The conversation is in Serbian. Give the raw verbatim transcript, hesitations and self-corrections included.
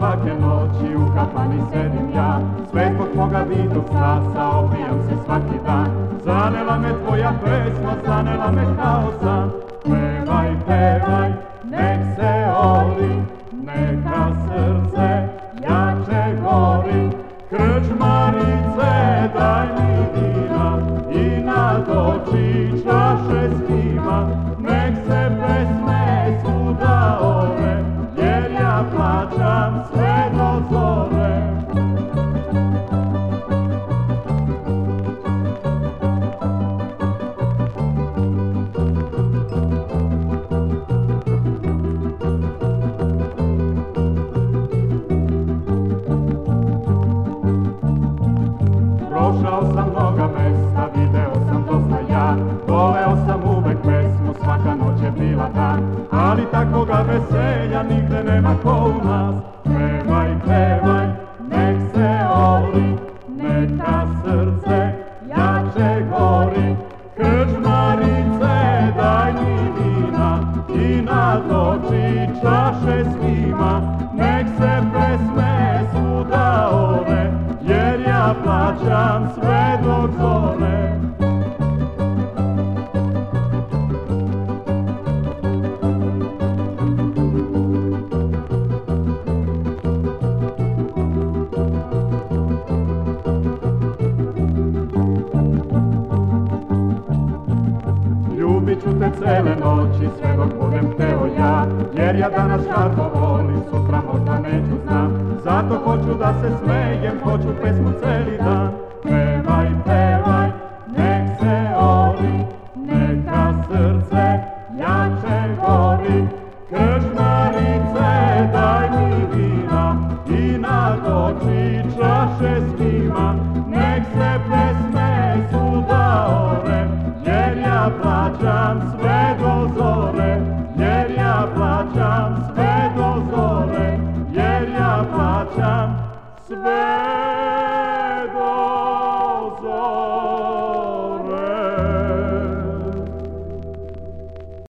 svake noći u kafani sedim ja, sve zbog tvoga vidnog stasa opijam se svaki dan. Zanela me tvoja pesma, zanela me kao san. Pevaj, pevaj, nek se ori, neka srce jače gori. Krčmarice, daj mi vina i natoči čaše svima. Nek se pesme svuda ove, jer ja plaćam sve do zore. Prošao sam mnoga mesta, video sam dosta ja, voleo sam uvek pesmu, svaka noć je bila dan, ali takvoga veselja nigde nema ko u nas. Pevaj, pevaj, nek se ori, neka srce jače gori. Krčmarice, daj mi vina i natoči čaše svima. Nek se pesme svuda ove, jer ja plaćam sve dok zore. Ljubit ću te cele noći, sve dok budem hteo ja, jer ja danas žarko volim, sutra možda neću znam. Zato hoću da se smejem, hoću pesmu celi dan. Pevaj, pevaj, nek se ori, neka srce jače gori. Krčmarice, daj mi vina i natoči čaše svima. Nek se pesme svuda ove, jer ja plaćam sve do zore. Jer ja plaćam sve do zore. Jer ja plaćam sve